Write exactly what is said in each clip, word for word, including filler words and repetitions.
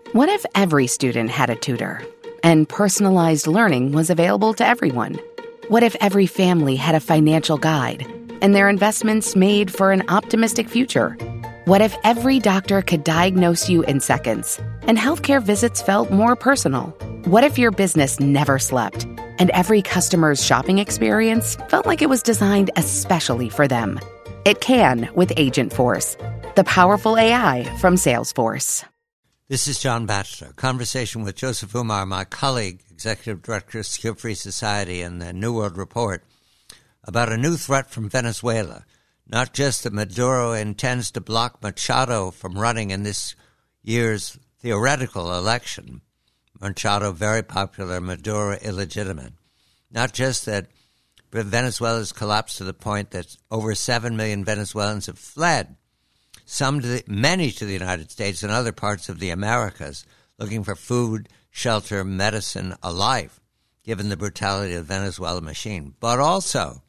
What if every student had a tutor and personalized learning was available to everyone? What if every family had a financial guide and their investments made for an optimistic future? What if every doctor could diagnose you in seconds and healthcare visits felt more personal? What if your business never slept and every customer's shopping experience felt like it was designed especially for them? It can with Agentforce, the powerful A I from Salesforce. This is John Batchelor. Conversation with Joseph Umar, my colleague, Executive Director of Secure Free Society and the New World Report, about a new threat from Venezuela. Not just that Maduro intends to block Machado from running in this year's theoretical election. Machado very popular, Maduro illegitimate. Not just that Venezuela's collapsed to the point that over seven million Venezuelans have fled, some to the, many to the United States and other parts of the Americas, looking for food, shelter, medicine, a life, given the brutality of the Venezuela machine. But also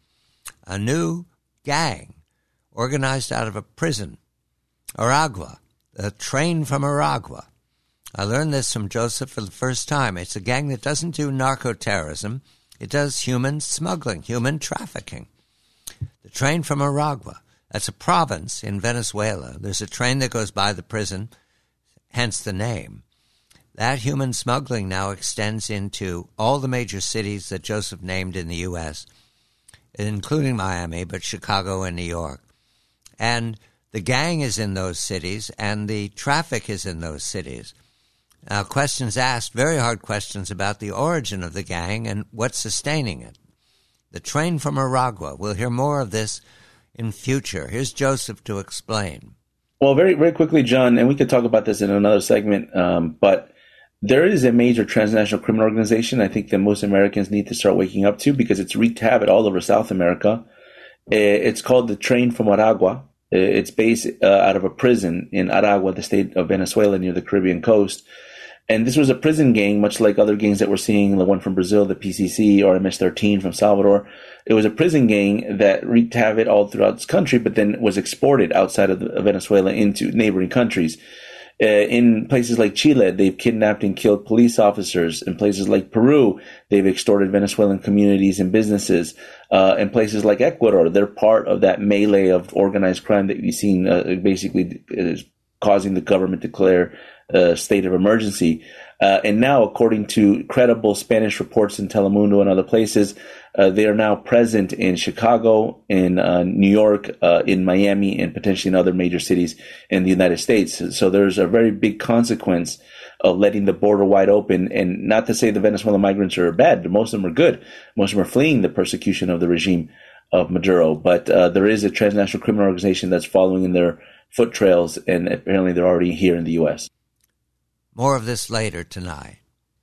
a new gang organized out of a prison, Aragua, a train from Aragua. I learned this from Joseph for the first time. It's a gang that doesn't do narco-terrorism. It does human smuggling, human trafficking. The train from Aragua. That's a province in Venezuela. There's a train that goes by the prison, hence the name. That human smuggling now extends into all the major cities that Joseph named in the U S, including Miami, but Chicago and New York. And the gang is in those cities, and the traffic is in those cities. Now, questions asked, very hard questions about the origin of the gang and what's sustaining it. The train from Aragua. We'll hear more of this in future. Here's Joseph to explain. Well, very, very quickly, John, and we could talk about this in another segment, um, but there is a major transnational criminal organization I think that most Americans need to start waking up to because it's wreaked havoc all over South America. It's called the Train from Aragua. It's based uh, out of a prison in Aragua, the state of Venezuela near the Caribbean coast. And this was a prison gang, much like other gangs that we're seeing, the one from Brazil, the P C C, or M S thirteen from Salvador. It was a prison gang that wreaked havoc all throughout this country, but then was exported outside of Venezuela into neighboring countries. Uh, in places like Chile, they've kidnapped and killed police officers. In places like Peru, they've extorted Venezuelan communities and businesses. Uh, in places like Ecuador, they're part of that melee of organized crime that you've seen uh, basically is causing the government to declare a state of emergency. Uh, and now, according to credible Spanish reports in Telemundo and other places, uh, they are now present in Chicago, in uh, New York, uh, in Miami, and potentially in other major cities in the United States. So there's a very big consequence of letting the border wide open. And not to say the Venezuelan migrants are bad, most of them are good. Most of them are fleeing the persecution of the regime of Maduro. But uh, there is a transnational criminal organization that's following in their foot trails, and apparently they're already here in the U S. More of this later tonight.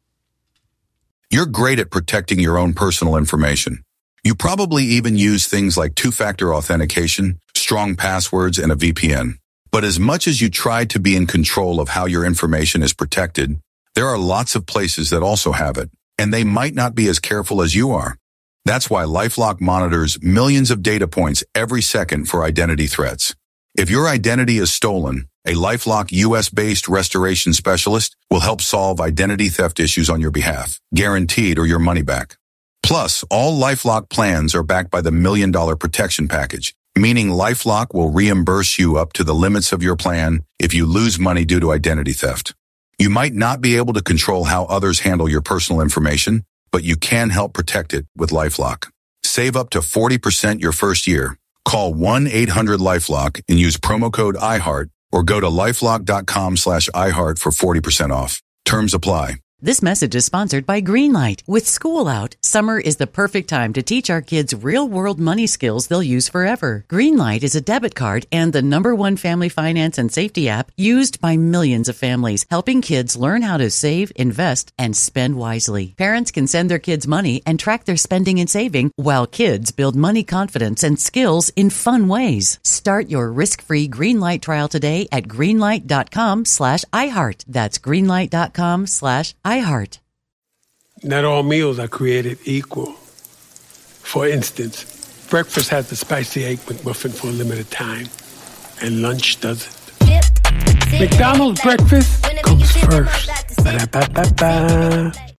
You're great at protecting your own personal information. You probably even use things like two-factor authentication, strong passwords, and a V P N. But as much as you try to be in control of how your information is protected, there are lots of places that also have it, and they might not be as careful as you are. That's why LifeLock monitors millions of data points every second for identity threats. If your identity is stolen, a LifeLock U S-based restoration specialist will help solve identity theft issues on your behalf, guaranteed or your money back. Plus, all LifeLock plans are backed by the Million Dollar Protection Package, meaning LifeLock will reimburse you up to the limits of your plan if you lose money due to identity theft. You might not be able to control how others handle your personal information, but you can help protect it with LifeLock. Save up to forty percent your first year. Call one eight hundred LifeLock and use promo code iHeart or go to lifelock.com slash iHeart for forty percent off. Terms apply. This message is sponsored by Greenlight. With school out, summer is the perfect time to teach our kids real-world money skills they'll use forever. Greenlight is a debit card and the number one family finance and safety app used by millions of families, helping kids learn how to save, invest, and spend wisely. Parents can send their kids money and track their spending and saving, while kids build money confidence and skills in fun ways. Start your risk-free Greenlight trial today at greenlight.com slash iHeart. That's greenlight.com slash iHeart. Not all meals are created equal. For instance, breakfast has the spicy egg McMuffin for a limited time, and lunch doesn't. McDonald's breakfast comes first. Ba-da-ba-ba-ba.